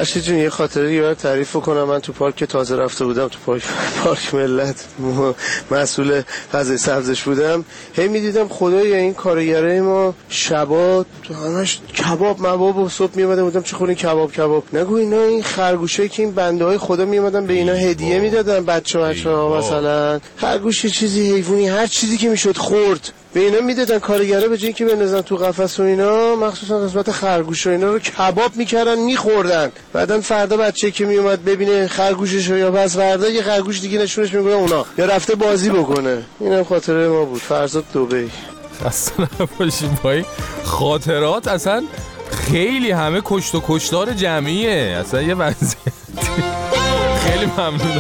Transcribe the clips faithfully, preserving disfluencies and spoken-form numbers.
فرشید جون یه خاطره یاد تعریف کنم. من تو پارک تازه رفته بودم، تو پارک پارک ملت مسئول غذای سبزش بودم، هی میدیدم خدایا این کارگرای ما شبا همش کباب مباب و صبح میومدن، بودم چه خونه کباب کباب نگو اینا، این خرگوشایی که این بنده های خدا میومدن به اینا هدیه میدادن بچه بچه‌ها، مثلا خرگوش چیزی حیوانی هر چیزی که میشد خورد به اینا میدادن. کارگرا به جای اینکه بندازن تو قفس و اینا، مخصوصا قسمت خرگوش و اینا رو کباب میکردن میخوردن. بعدن فردا بچه‌ای که میومد ببینه خرگوشش رو، یا پس فردا یه خرگوش دیگه نشونش میگه اونا یا رفته بازی بکنه. اینم خاطره ما بود. فرزاد دبی. اصلا نباشیم پای خاطرات، اصلا خیلی همه کشت و کشتار جمعیه، اصلا یه وضعیت. خیلی ممنونم.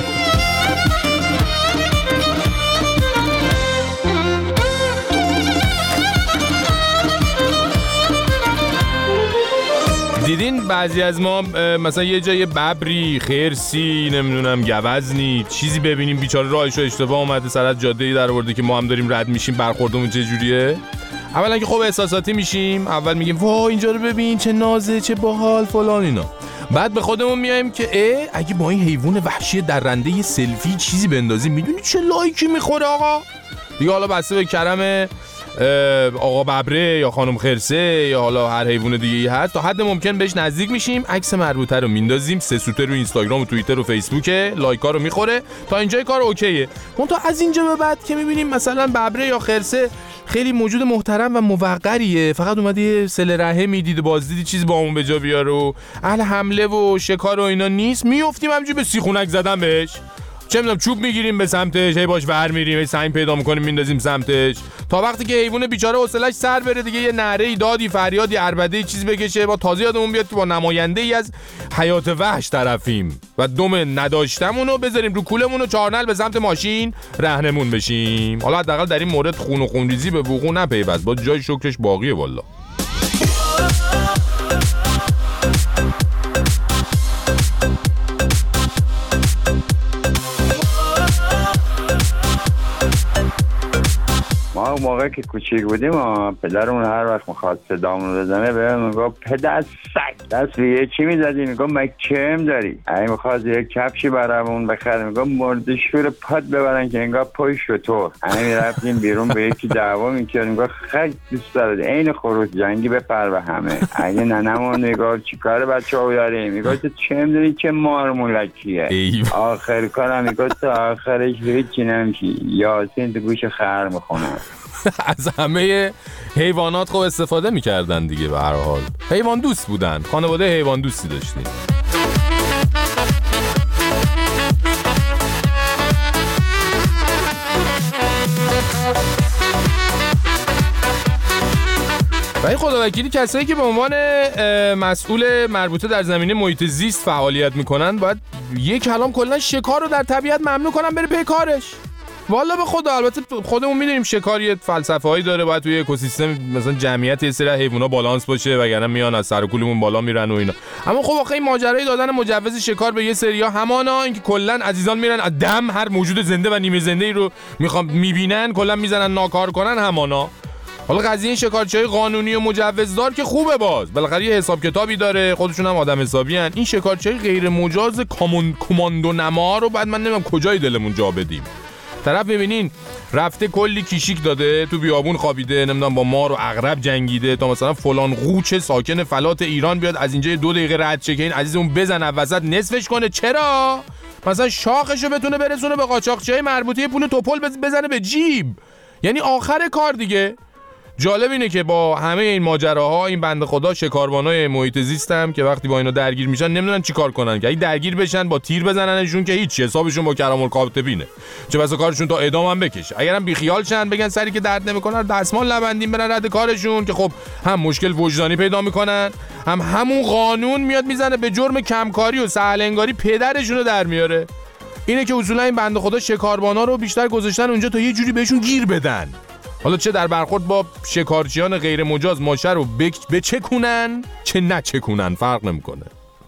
دیدین بعضی از ما مثلا یه جای ببری، خرسی، نمیدونم گوزنی چیزی ببینیم بیچاره راهشو اشتباه اومده سر از جاده‌ای در آورده که ما هم داریم رد میشیم، برخوردمون چه جوریه؟ اولا که خب احساساتی میشیم، اول میگیم وای اینجا رو ببین چه نازه چه باحال فلان اینا. بعد به خودمون میایم که اه اگه با این حیوان وحشی درنده یه سلفی چیزی بندازیم میدونی چه لایکی میخوره آقا؟ دیگه حالا بسته به کرم آقا ببره یا خانم خرسه یا حالا هر حیوان دیگه ای هست، تا حد ممکن بهش نزدیک میشیم، عکس مربوطه رو میندازیم، سه سوته رو اینستاگرام و توییتر و فیسبوک، لایکا رو میخوره، تا اینجای کار اوکیه. اون تا از اینجا به بعد که میبینیم مثلا ببره یا خرسه خیلی موجود محترم و موقریه، فقط اومده یه صله رحمی دیده بازدیدی چیز با اون به جا بیاره و اهل حمله و شکار و اینا نیست، میافتیم همینجوری به سیخونک زدن بهش، چه میدونم چوب میگیریم به سمتش، هی باش ور میریم، هی سنگ پیدا میکنیم میندازیم سمتش، تا وقتی که حیوان بیچاره حوصله‌اش سر بره دیگه، یه نعره دادی فریادی عربده چیزی بکشه، با تازه یادمون بیاد که با نماینده ای از حیات وحش طرفیم و دم نداشتمون رو بذاریم رو کولمون و چارنل به سمت ماشین رهنمون بشیم. حالا حداقل در این مورد خون و خونریزی به وقوع نپیوست، با جای شکرش باقیه والله. ما اون موقع که کوچیک بودیم پدرمون هر وقت میخواد صدامون بزنه بهمون میگفت پدر سگ دست به یه چی میزدی؟ میگفت مکچم داری؟ اگه میخواد یه کفشی برامون بخره میگفت مردشور پاد ببرن که انگار پای شطور. اگه میرفتیم بیرون به یکی دعوا میکردیم میگفت خیلی دوست دارد عین خروس جنگی بپر به همه. اگه ننمون میگفت چیکار بچه‌ها داریم؟ میگفت چه میدونی چه مارمولکیه. آخر کارم میگفت تا آخرش هیچی نمیشی، یاسین تو گوش خر میخونه. از همه حیوانات خب استفاده میکردن دیگه، به هر حال حیوان دوست بودن، خانواده حیوان دوستی داشتیم. و این خداوکیلی کسایی که به عنوان مسئول مربوطه در زمینه محیط زیست فعالیت میکنن باید یک کلام کلا شکار رو در طبیعت ممنوع کنن بره پی کارش. والا به خدا، البته خودمون میدونیم شکار یه فلسفه هایی داره، باید توی اکوسیستم مثلا جمعیت یه سری حیونا بالانس باشه وگرنه میان از سر و کولمون بالا میرن و اینا. اما خب آخه این ماجرای دادن مجوز شکار به یه سریا همانا اینکه کلا عزیزان میرن دم هر موجود زنده و نیمه زنده ای رو میخوام میبینن کلا میزنن ناکار کنن همانا. حالا قضیه این شکارچیای قانونی و مجوزدار که خوبه، باز بالاخره یه حساب کتابی داره، خودشون هم آدم حسابی ان. این شکارچیای غیر مجاز کماندو نما رو بعد من نمیدونم کجای دلمون جا بدیم. طرف ببینین رفته کلی کیشیک داده تو بیابون خوابیده، نمیدونم با مار و عقرب جنگیده تا مثلا فلان قوچ ساکن فلات ایران بیاد از اینجا دو دقیقه رد شه که این عزیزمون بزنه وسط نصفش کنه. چرا؟ مثلا شاخشو بتونه برسونه به قاچاقچیای مربوطه پول توپل بزنه به جیب. یعنی آخر کار دیگه. جالب اینه که با همه این ماجراها این بنده خدا شکاربانای محیط زیستم که وقتی با اینا درگیر میشن نمیدونن چیکار کنن، که اگه درگیر بشن با تیر بزننشون که هیچ، حسابشون با کرام الکاتبینه، چه بسا کارشون تا اعدام هم بکشه. اگرم بیخیال شن بگن سری که درد نمیکنه دستمال لبندین برن رد کارشون، که خب هم مشکل وجدانی پیدا میکنن هم همون قانون میاد میزنه به جرم کمکاری و سهل انگاری پدرشونو در میاره. اینه که اصولا این بنده خدا شکاربانا رو بیشتر گذاشتن اونجا تا یه جوری بهشون گیر بدن. حالا چه در برخورد با شکارچیان غیر مجاز ماشه رو بچکونن چه نچکونن فرق نمیکنه.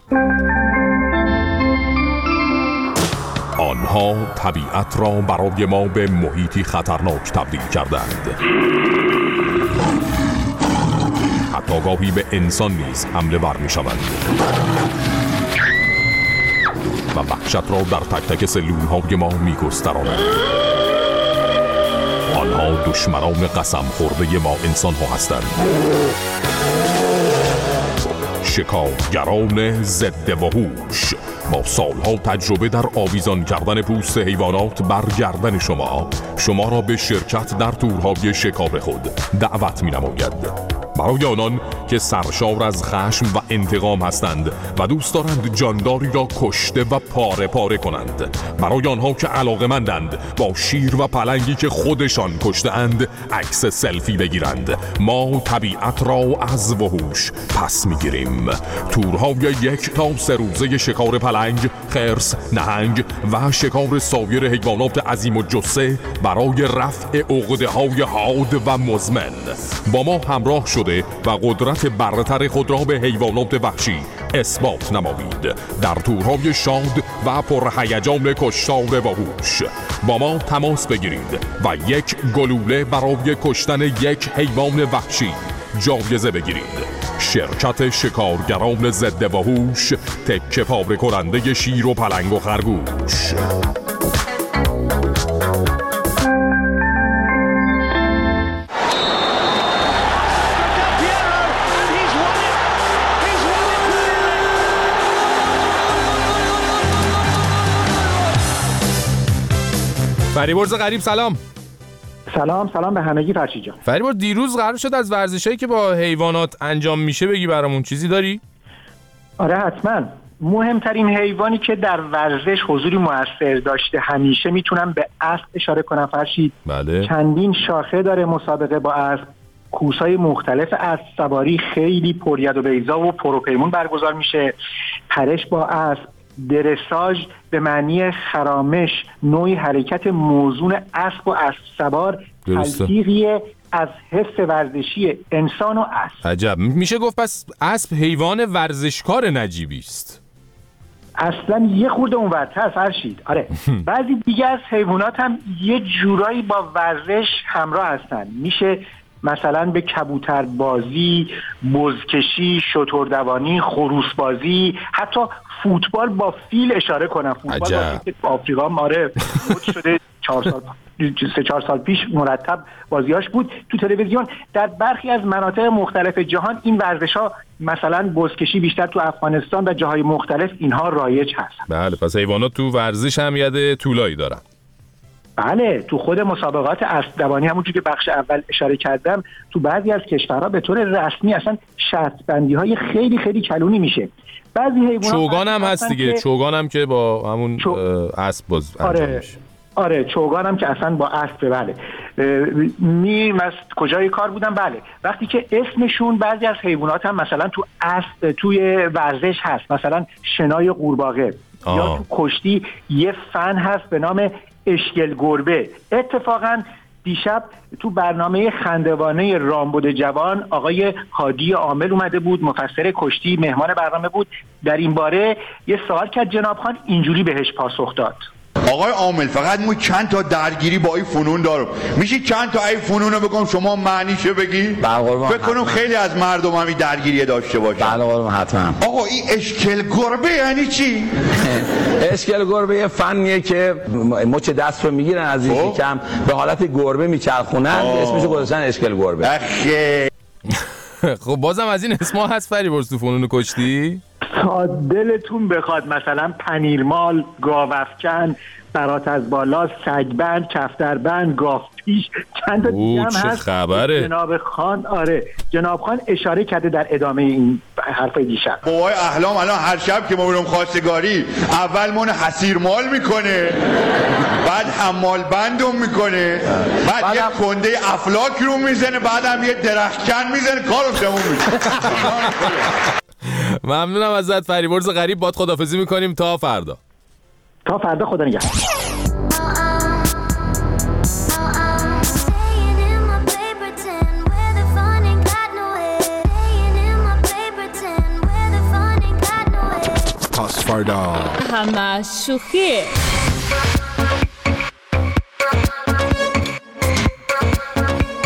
آنها طبیعت را برای ما به محیطی خطرناک تبدیل کردند. حتی گاهی به انسان نیز حمله ور می‌شوند. و وحشت را در تک تک سلولهای ما می‌گستراند. آنها دشمنان قسم خورده ما انسان ها هستند. شکارگران ضد وحوش با سالها تجربه در آویزان کردن پوست حیوانات بر گردن شما شما را به شرکت در تورهای شکار خود دعوت می نماید. برای آنان که سرشار از خشم و انتقام هستند و دوست دارند جانداری را کشته و پاره پاره کنند، برای آنها که علاقه‌مندند با شیر و پلنگی که خودشان کشته‌اند عکس سلفی بگیرند، ما طبیعت را از وحوش پس میگیریم. تورهای یک تا سه روزه شکار پلنگ، خرس، نهنگ و شکار سایر حیوانات عظیم و جثه برای رفع عقده‌های حاد و مزمن. با ما همراه شده و قدرت برتر خود را به حیوانات وحشی اثبات نمایید در تورهای شاد و پرهیجان کشتار وحوش. با ما تماس بگیرید و یک گلوله برای کشتن یک حیوان وحشی جایزه بگیرید. شرکت شکارگران ضد وحوش، تکه پاره کننده شیر و پلنگ و خرگوش. فریبرز غریب سلام. سلام سلام به همگی فرشید جان. فریبرز دیروز قرار شد از ورزشایی که با حیوانات انجام میشه بگی برامون، چیزی داری؟ آره حتما. مهمترین حیوانی که در ورزش حضوری موثر داشته همیشه میتونم به اسب اشاره کنم فرشید. بله. چندین شاخه داره مسابقه با اسب، کورس‌های مختلف اسب سواری خیلی پرید و بیضا و پروپیمون برگزار میشه. پرش با اسب، درساژ به معنی خرامش، نوعی حرکت موزون اسب و اسب سوار، تلفیقی از حس ورزشی انسان و اسب. عجب. میشه گفت پس اسب حیوان ورزشکار نجیبی است. اصلا یه خورده اونورتر فرشید. آره. بعضی دیگه از حیوانات هم یه جورایی با ورزش همراه هستن. میشه مثلا به کبوتر بازی، بزکشی، شتردوانی، خروس بازی، حتی فوتبال با فیل اشاره کنم. فوتبال با فیل آفریقا ماره بود شده چهار سال سه چهار سال پیش مرتب بازیاش بود تو تلویزیون. در برخی از مناطق مختلف جهان این ورزش‌ها مثلا بزکشی بیشتر تو افغانستان و جاهای مختلف اینها رایج هست. بله، پس حیوانات تو ورزش هم ید طولایی دارن. بله، تو خود مسابقات اسب‌دوانی همونجوری که بخش اول اشاره کردم تو بعضی از کشورها به طور رسمی اصلا شرط بندی‌های خیلی خیلی کلونی میشه. بعضی حیوانات چوگان هم هست دیگه، که... چوگان هم که با همون چو... اسب باز انجام میشه. آره چوگان هم که اصلا با اسب. بله می از کجای کار بودم. بله وقتی که اسمشون بعضی از حیوانات هم مثلا تو اسب توی ورزش هست، مثلا شنای قورباغه یا تو کشتی یه فن هست به نام اشکل گربه. اتفاقا دیشب تو برنامه خندوانه رامبد جوان آقای هادی عامل اومده بود، مفسر کشتی، مهمان برنامه بود. در این باره یه سوال کرد جناب خان، اینجوری بهش پاسخ داد: آقای عامل فقط ما چند تا درگیری با این فنون دارم، میشه چند تا این فنون رو بگم شما معنیشو بگی؟ فکر کنم خیلی از مردم همین درگیری داشته باشن. بله قربان حتما. آقا این اشکل گربه یعنی چی؟ اشکل گربه یه فنیه که مچ دست رو میگیرن از این کم به حالت گربه میچرخونن، اسمشو گذاشتن اشکل گربه. اخه خب بازم از این اسما هست فریبرز تو فنون کشتی؟ تا دلتون بخواد، مثلا پنیرمال، گاوافکن، برات از بالا، سگبند، کفتربند، گاوپیش، چند تا دیگه هم هست. خبره؟ جناب خان آره جناب خان اشاره کرده در ادامه این حرف دیشب. بابای احلام الان هر شب که ما میرم خواستگاری اول من حسیرمال میکنه، بعد حمال بندم میکنه، بعد یه کنده افلاک رو میزنه، بعدم یه درختکن میزنه، کارو تموم میشه. ممنونم ازت فریبرز غریب. باد خداحافظی میکنیم تا فردا. تا فردا، خدا نگهدار. پاس فردا همه شوخیه. یه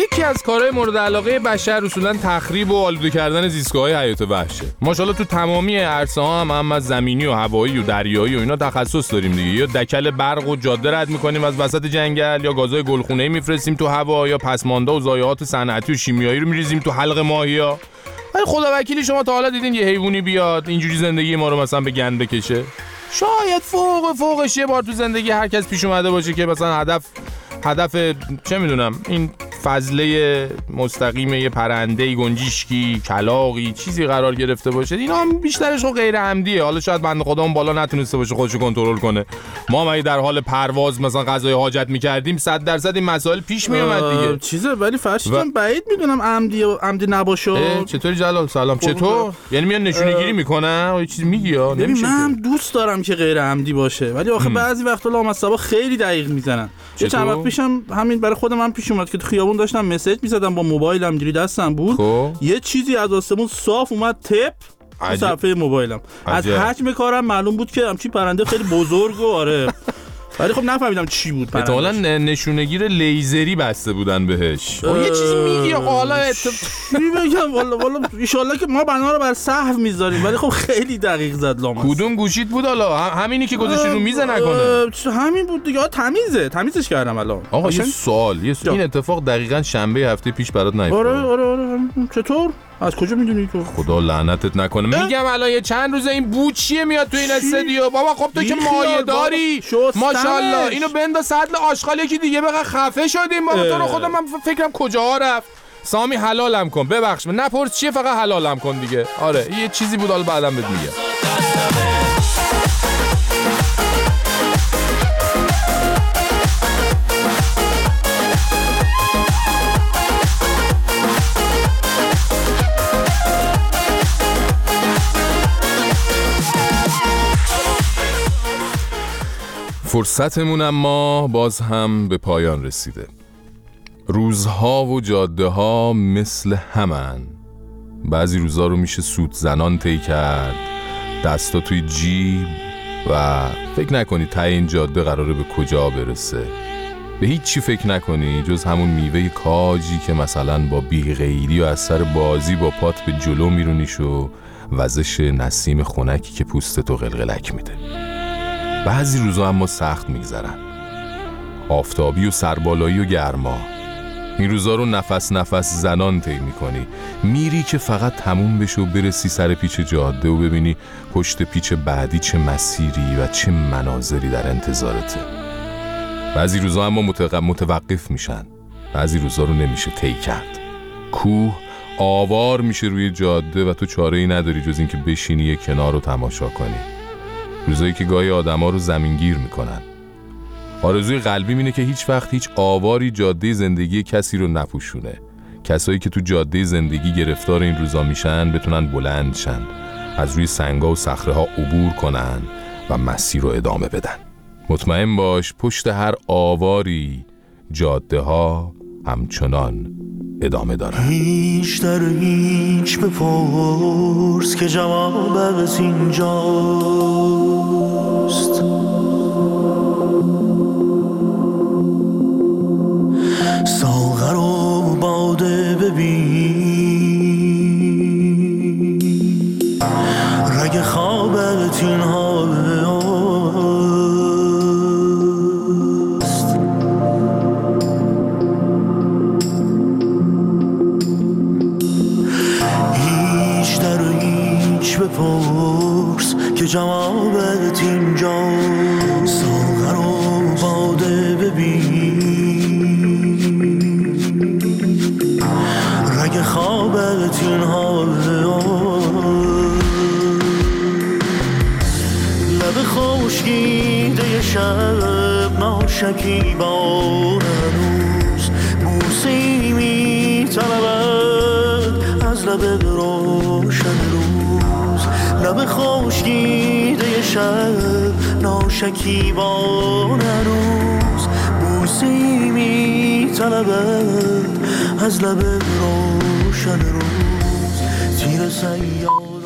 یکی از کارهای مورد علاقه بشر اصولاً تخریب و آلوده کردن زیستگاه‌های حیات وحشه. ماشاءالله تو تمامی عرصه‌ها هم هم از زمینی و هوایی و دریایی و اینا تخصص داریم دیگه. یا دکل برق و جاده رد می‌کنیم از وسط جنگل، یا گازهای گلخونه‌ای می‌فرستیم تو هوا، یا پسمانده و ضایعات صنعتی و شیمیایی رو می‌ریزیم تو حلق ماهی‌ها. ای خدا وکیلی شما تا حالا دیدین یه حیوانی بیاد اینجوری زندگی ما رو مثلا به گند بکشه؟ شاید فوق فوقش یه بار تو زندگی هر کس پیش اومده باشه که مثلا هدف هدف چه میدونم این فضله مستقیم یه پرنده گنجشکی کلاغی چیزی قرار گرفته باشه. اینا هم بیشترش خب غیر عمدیه. حالا شاید بنده خدا اون بالا نتونسته باشه خودشو کنترل کنه. ما اگه در حال پرواز مثلا غذای حاجت می‌کردیم صد درصد این مسائل پیش میومد دیگه. چیزه ولی فرشید و... بعید میدونم عمدی و عمدی نباشه. چطوری جلال سلام چطور؟ یعنی میان نشونه گیری میکنن یه چیزی میگی یا نمیشه؟ من دوست دارم که غیر عمدی باشه ولی آخه بعضی وقتا لامصبا خیلی دقیق میزنن. چند وقت پیشم همین برای خودم هم پیش اومد که تو خیابون داشتم مسیج می‌زدم با موبایلم دیری دستم بود خب. یه چیزی از آسمون صاف اومد تپ تو صفحه موبایلم عجب. از حجم کارم معلوم بود که همچین پرنده خیلی بزرگ و آره ولی خب نفهمیدم چی بود پرنده. احتمالاً نشونه‌گیر لیزری بسته بودن بهش. اه... یه چیزی میگی حالا میگم والا والا ان شاءالله که ما بنا رو بر سهو میذاریم ولی خب خیلی دقیق زد لامصب. کدوم گوشیت بود حالا؟ همینی که گذاشتی رو میز نکنه. همین بود دیگه. تمیزه تمیزش کردم الان. آقا یه سوال یه سوال. این اتفاق دقیقاً شنبه هفته پیش برات نیفتاد؟ آره آره آره. چطور؟ از کجا میدونی تو؟ خدا لعنتت نکنه. میگم الان یه چند روزه این بو چیه میاد تو این استودیو؟ بابا خب تو که مایه داری ماشاءالله اینو بندا سطل آشغال یکی دیگه بقى خفه شدیم بابا. تو رو خدا من فکرم کجاها رفت. سامی حلالم کن ببخش نپرس چیه فقط حلالم کن دیگه. آره یه چیزی بود حالا بعدم بهت میگم. فرصتمون اما باز هم به پایان رسیده. روزها و جاده ها مثل همن. بعضی روزا رو میشه سوت زنان طی کرد، دستا توی جیب و فکر نکنی ته این جاده قراره به کجا برسه. به هیچ چی فکر نکنی جز همون میوه کاجی که مثلا با بی‌غیری و از سر بازی با پات به جلو میرونیش و وزش نسیم خنکی که پوستتو قلقلک میده. بعضی روزا اما سخت میگذرن، آفتابی و سربالایی و گرما. این روزا رو نفس نفس زنان طی میکنی، میری که فقط تموم بشه و برسی سر پیچ جاده و ببینی پشت پیچ بعدی چه مسیری و چه مناظری در انتظارته. بعضی روزا اما متوقف میشن، بعضی روزا رو نمیشه طی کرد. کوه آوار میشه روی جاده و تو چاره‌ای نداری جز اینکه بشینی یه کنار رو تماشا کنی. روزایی که گاهی آدما رو زمینگیر میکنن. آرزوی قلبی اینه که هیچ وقت هیچ آواری جاده زندگی کسی رو نپوشونه. کسایی که تو جاده زندگی گرفتار این روزا میشن بتونن بلند شن، از روی سنگا و صخره‌ها عبور کنن و مسیر رو ادامه بدن. مطمئن باش پشت هر آواری جاده ها همچنان ادامه دارن. هیچ در هیچ بپرس که جواب از اینجاست. ساغر و باده ببین، رگ خوابت این هاست. هیچ در هیچ بپرس که جوابت اینجاست. ساغر و باده ببین، رگ خوابت این هاست. لب خشکیده شب ناشکیبان هنوز بوسی می طلبد از لب روشن روز. لب خشکیده شب ناشکیبان هنوز بوسی می طلبد از لب روشن روز. تیر سیاد